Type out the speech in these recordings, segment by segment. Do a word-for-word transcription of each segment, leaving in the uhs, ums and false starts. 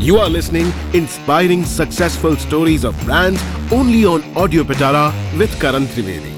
You are listening inspiring successful stories of brands only on Audio Pitara with Karan Trivedi.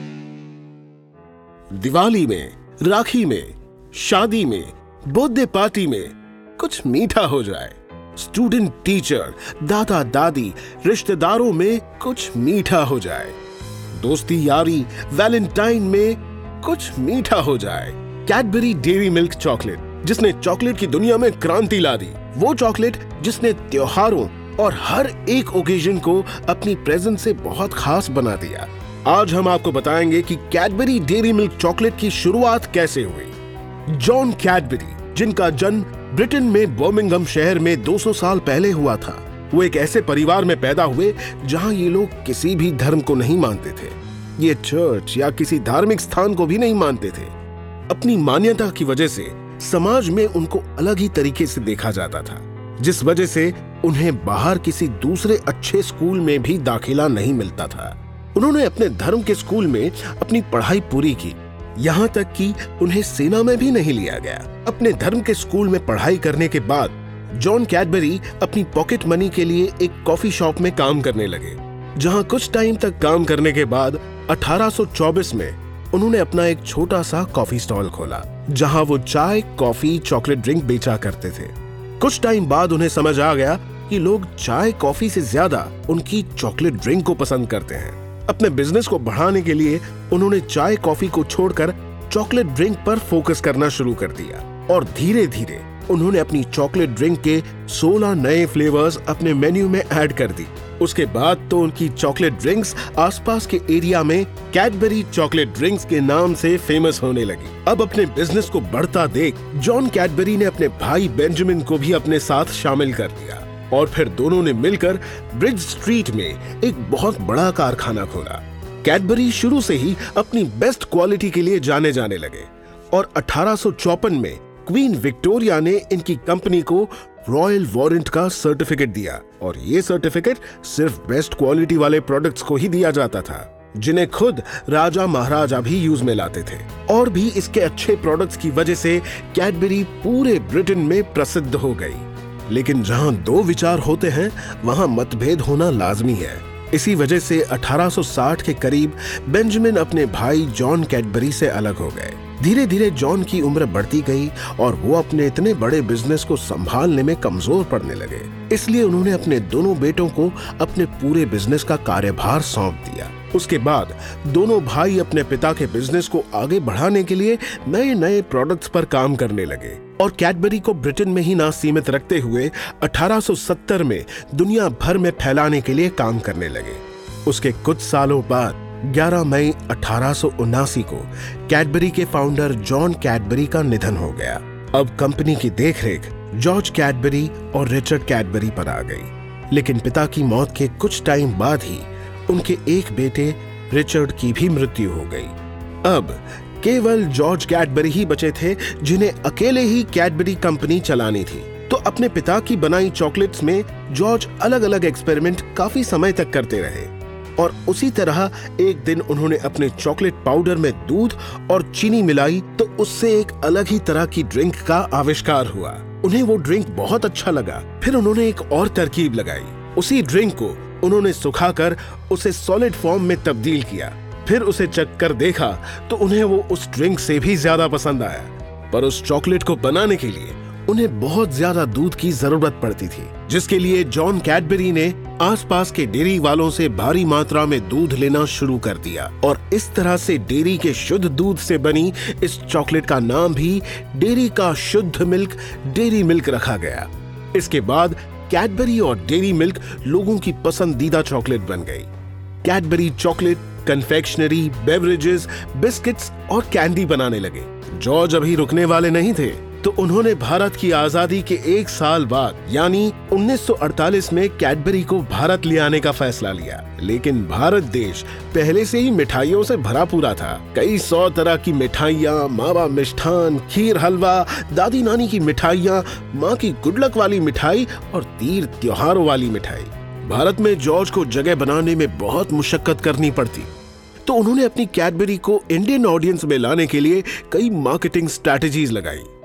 Diwali में, राखी में, शादी में, birthday party में कुछ मीठा हो जाए। स्टूडेंट टीचर, दादा दादी, रिश्तेदारों में कुछ मीठा हो जाए। दोस्ती यारी, वैलेंटाइन में कुछ मीठा हो जाए। कैडबरी डेयरी मिल्क चॉकलेट, जिसने चॉकलेट की दुनिया में क्रांति ला दी। वो चॉकलेट जिसने त्योहारों और हर एक ओकेजन को अपनी प्रेजेंस से बहुत खास बना दिया। आज हम आपको बताएंगे कि कैडबरी डेयरी मिल्क चॉकलेट की शुरुआत कैसे हुई। जॉन कैडबरी, जिनका जन्म ब्रिटेन में बर्मिंघम शहर में दो सौ साल पहले हुआ था, वो एक ऐसे परिवार में पैदा हुए जहां ये लोग किसी भी धर्म को नहीं मानते थे। ये चर्च या किसी धार्मिक स्थान को भी नहीं मानते थे। अपनी मान्यता की वजह से समाज में उनको अलग ही तरीके से देखा जाता था, जिस वजह से उन्हें बाहर किसी दूसरे अच्छे स्कूल में भी दाखिला नहीं मिलता था। उन्होंने अपने धर्म के स्कूल में अपनी पढ़ाई पूरी की, यहाँ तक कि उन्हें सेना में भी नहीं लिया गया। अपने धर्म के स्कूल में पढ़ाई करने के बाद जॉन कैडबरी अपनी पॉकेट मनी के लिए एक कॉफी शॉप में काम करने लगे, जहां कुछ टाइम तक काम करने के बाद अठारह सौ चौबीस में उन्होंने अपना एक छोटा सा कॉफी स्टॉल खोला, जहां वो चाय, कॉफी, चॉकलेट ड्रिंक बेचा करते थे। कुछ टाइम बाद उन्हें समझ आ गया कि लोग चाय, कॉफी से ज्यादा उनकी चॉकलेट ड्रिंक को पसंद करते हैं। अपने बिजनेस को बढ़ाने के लिए उन्होंने चाय, कॉफी को छोड़कर चॉकलेट ड्रिंक पर फोकस करना शुरू कर दिया और धीरे धीरे उन्होंने अपनी चॉकलेट ड्रिंक के सोलह नए फ्लेवर्स अपने मेन्यू में ऐड कर दी। उसके बाद तो उनकी चॉकलेट ड्रिंक्स आसपास के एरिया में कैडबरी चॉकलेट ड्रिंक्स के नाम से फेमस होने लगी। अब अपने बिजनेस को बढ़ता देख जॉन कैडबरी ने अपने भाई बेंजामिन को भी अपने साथ शामिल कर लिया और फिर दोनों ने मिलकर ब्रिज स्ट्रीट में एक बहुत बड़ा कारखाना खोला। कैडबरी शुरू से ही अपनी बेस्ट क्वालिटी के लिए जाने जाने लगे और अठारह सौ चौपन में क्वीन विक्टोरिया ने इनकी कंपनी को रॉयल वारंट का सर्टिफिकेट दिया और ये सर्टिफिकेट सिर्फ बेस्ट क्वालिटी वाले प्रोडक्ट्स को ही दिया जाता था, जिन्हें खुद राजा महाराजा भी यूज में लाते थे। और भी इसके अच्छे प्रोडक्ट्स की वजह से कैडबरी पूरे ब्रिटेन में प्रसिद्ध हो गई। लेकिन जहां दो विचार होते हैं वहां मतभेद होना लाजमी है। इसी वजह से अठारह सौ साठ के करीब बेंजामिन अपने भाई जॉन कैडबरी से अलग हो गए। धीरे धीरे जॉन की उम्र बढ़ती गई और वो अपने इतने बड़े बिजनेस को संभालने में कमजोर पड़ने लगे। इसलिए उन्होंने अपने दोनों बेटों को अपने पूरे बिजनेस का कार्यभार सौंप दिया। उसके बाद दोनों भाई अपने पिता के बिजनेस को आगे बढ़ाने के लिए नए नए प्रोडक्ट्स पर काम करने लगे और कैडबरी को ब्रिटेन में ही ना सीमित रखते हुए अठारह सौ सत्तर में दुनिया भर में फैलाने के लिए काम करने लगे। उसके कुछ सालों बाद ग्यारह मई अठारह सौ उनासी को कैडबरी के फाउंडर जॉन कैडबरी का निधन हो गया। अब कंपनी की देखरेख जॉर्ज कैडबरी और रिचर्ड कैडबरी पर आ गई। लेकिन पिता की मौत के कुछ टाइम बाद ही उनके एक बेटे रिचर्ड की भी मृत्यु हो गई। अब केवल जॉर्ज कैडबरी ही बचे थे जिन्हें अकेले ही कैडबरी कंपनी चलानी थी। तो अपने पिता की बनाई चॉकलेट्स में जॉर्ज अलग अलग एक्सपेरिमेंट काफी समय तक करते रहे और उसी तरह एक दिन उन्होंने अपने चॉकलेट पाउडर में दूध और चीनी मिलाई तो उससे एक अलग ही तरह की ड्रिंक का आविष्कार हुआ। उन्हें वो ड्रिंक बहुत अच्छा लगा। फिर उन्होंने एक और तरकीब लगाई। उसी ड्रिंक को उन्होंने सुखाकर उसे सॉलिड फॉर्म में तब्दील किया। फिर उसे चख कर देखा तो उन्हें वो उस ड्रिंक से भी ज्यादा पसंद आया। पर उस चॉकलेट को बनाने के लिए उन्हें बहुत ज्यादा दूध की जरूरत पड़ती थी, जिसके लिए जॉन कैडबरी ने आसपास के डेयरी वालों से भारी मात्रा में दूध लेना शुरू कर दिया और इस तरह से डेयरी के शुद्ध दूध से बनी इस चॉकलेट का नाम भी डेयरी का शुद्ध मिल्क डेयरी मिल्क रखा गया। इसके बाद कैडबरी और डेयरी मिल्क लोगों की पसंदीदा चॉकलेट बन गई। Cadbury chocolate, confectionery, beverages, biscuits और कैंडी बनाने लगे। जॉर्ज अभी रुकने वाले नहीं थे, तो उन्होंने भारत की आजादी के एक साल बाद यानी उन्नीस सौ अड़तालीस में कैडबरी को भारत ले आने का फैसला लिया। लेकिन भारत देश पहले से ही मिठाइयों से भरा पूरा था। कई सौ तरह की मिठाइयाँ, मावा मिष्ठान, खीर, हलवा, दादी नानी की मिठाइयाँ, माँ की गुडलक वाली मिठाई और तीर त्योहारों वाली मिठाई। भारत में जॉर्ज को जगह बनाने में बहुत मुशक्कत करनी पड़ती, तो उन्होंने अपनी कैडबरी को इंडियन ऑडियंस में लाने के लिए कई मार्केटिंग स्ट्रैटेजीज लगाई।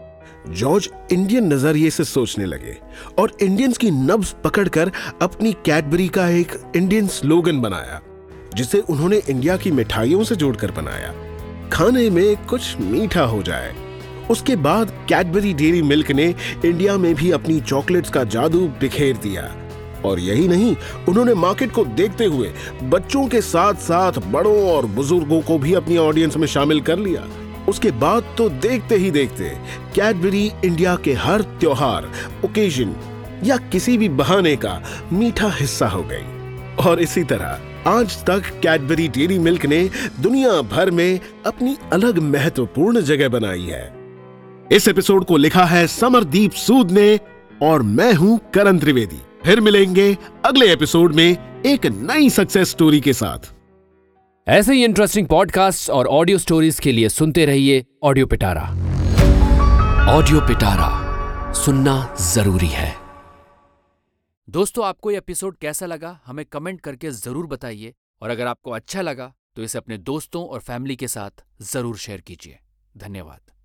जॉर्ज इंडियन नजरिए से सोचने लगे और इंडियंस की नब्ज पकड़कर अपनी कैडबरी का एक इंडियन स्लोगन बनाया, जिसे उन्होंने इंडिया की मिठाइयों से जोड़कर बनाया, खाने में कुछ मीठा हो जाए। उसके बाद कैडबरी डेयरी मिल्क ने इंडिया में भी अपनी चॉकलेट्स का जादू बिखेर दिया। और यही नहीं, उन्होंने मार्केट को देखते हुए बच्चों के साथ साथ बड़ों और बुजुर्गों को भी अपनी ऑडियंस में शामिल कर लिया। उसके बाद तो देखते ही देखते कैडबरी इंडिया के हर त्योहार, ओकेजन या किसी भी बहाने का मीठा हिस्सा हो गई। और इसी तरह आज तक कैडबरी डेयरी मिल्क ने दुनिया भर में अपनी अलग महत्वपूर्ण जगह बनाई है। इस एपिसोड को लिखा है समरदीप सूद ने और मैं हूं करण त्रिवेदी। फिर मिलेंगे अगले एपिसोड में एक नई सक्सेस स्टोरी के साथ। ऐसे ही इंटरेस्टिंग पॉडकास्ट और ऑडियो स्टोरीज के लिए सुनते रहिए ऑडियो पिटारा। ऑडियो पिटारा सुनना जरूरी है। दोस्तों, आपको ये एपिसोड कैसा लगा हमें कमेंट करके जरूर बताइए, और अगर आपको अच्छा लगा तो इसे अपने दोस्तों और फैमिली के साथ जरूर शेयर कीजिए। धन्यवाद।